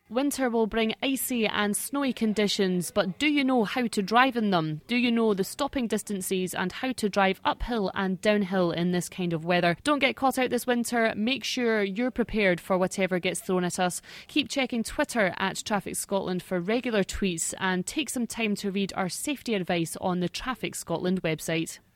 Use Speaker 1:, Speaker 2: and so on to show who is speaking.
Speaker 1: Winter will bring icy and snowy conditions, but do you know how to drive in them? Do you know the stopping distances and how to drive uphill and downhill in this kind of weather? Don't get caught out this winter. Make sure you're prepared for whatever gets thrown at us. Keep checking Twitter at Traffic Scotland for regular tweets and take some time to read our safety advice on the Traffic Scotland website.